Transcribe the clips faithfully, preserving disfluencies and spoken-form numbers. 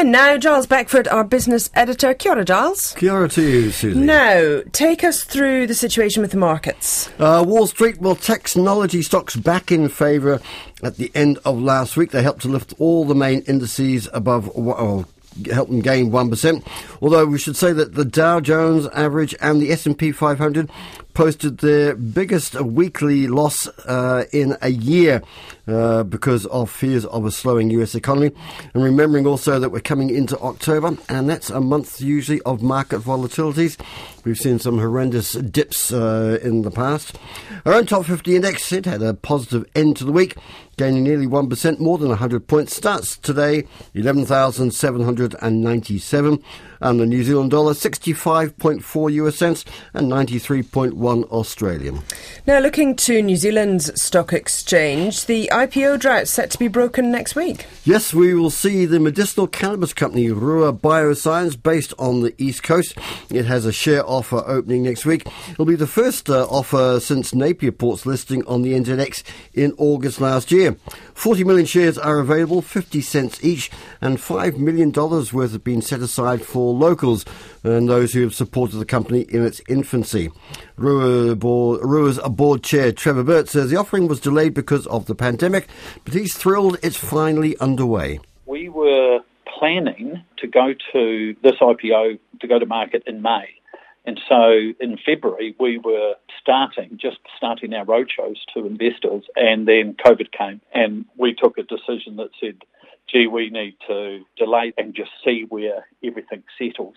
And now, Giles Beckford, our business editor. Kia ora, Giles. Kia ora to you, Susie. Now, take us through the situation with the markets. Uh, Wall Street, well, technology stocks back in favour at the end of last week. They helped to lift all the main indices above, well, help them gain one percent. Although we should say that the Dow Jones average and the S and P five hundred posted their biggest weekly loss uh, in a year uh, because of fears of a slowing U S economy. And remembering also that we're coming into October, and that's a month usually of market volatilities. We've seen some horrendous dips uh, in the past. Our own top fifty index, it had a positive end to the week, gaining nearly one percent, more than one hundred points. Starts today, eleven thousand seven hundred ninety-seven. And the New Zealand dollar, sixty-five point four U S cents and ninety-three point one Australian. Now, looking to New Zealand's stock exchange, the I P O drought set to be broken next week. Yes, we will see the medicinal cannabis company Rua Bioscience, based on the East Coast. It has a share offer opening next week. It'll be the first uh, offer since Napier Port's listing on the N Z X in August last year. forty million shares are available, fifty cents each, and five million dollars worth have been set aside for locals and those who have supported the company in its infancy. Rua board, Rua's board chair Trevor Burt says the offering was delayed because of the pandemic, but he's thrilled it's finally underway. We were planning to go to this I P O, to go to market in May. And so in February, we were starting, just starting our roadshows to investors, and then COVID came, and we took a decision that said, gee, we need to delay and just see where everything settles.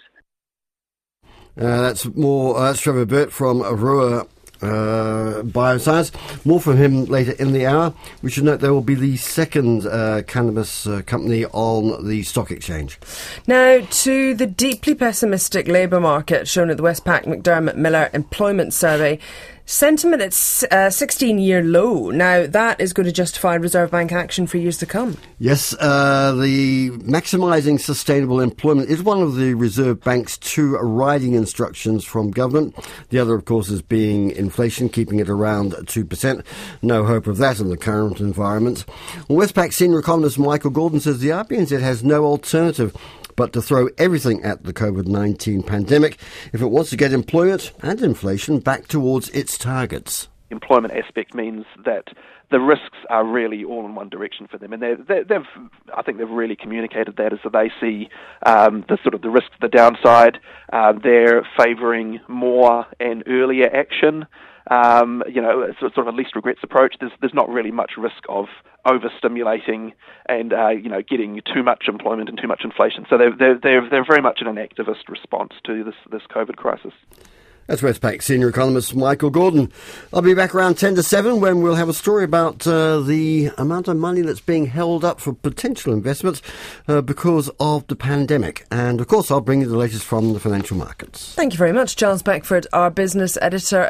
Uh, that's more, uh, that's Trevor Burt from Rua Uh, Bioscience. More from him later in the hour. We should note there will be the second uh, cannabis uh, company on the stock exchange. Now, to the deeply pessimistic labour market shown at the Westpac McDermott Miller Employment Survey. Sentiment at a sixteen-year low. Now, that is going to justify Reserve Bank action for years to come. Yes, uh, the maximising sustainable employment is one of the Reserve Bank's two riding instructions from government. The other, of course, is being inflation, keeping it around two percent. No hope of that in the current environment. Well, Westpac senior economist Michael Gordon says the R B N Z has no alternative but to throw everything at the COVID nineteen pandemic if it wants to get employment and inflation back towards its targets. Employment aspect means that the risks are really all in one direction for them, and they've, they've I think they've really communicated that, as that they see um, the sort of the risk to the downside. Uh, they're favouring more and earlier action. Um, you know, it's sort of a least regrets approach. There's there's not really much risk of overstimulating and uh, you know getting too much employment and too much inflation. So they're they're they're, they're very much in an activist response to this this COVID crisis. That's Westpac senior economist Michael Gordon. I'll be back around ten to seven when we'll have a story about uh, the amount of money that's being held up for potential investments uh, because of the pandemic. And, of course, I'll bring you the latest from the financial markets. Thank you very much, Giles Beckford, our business editor.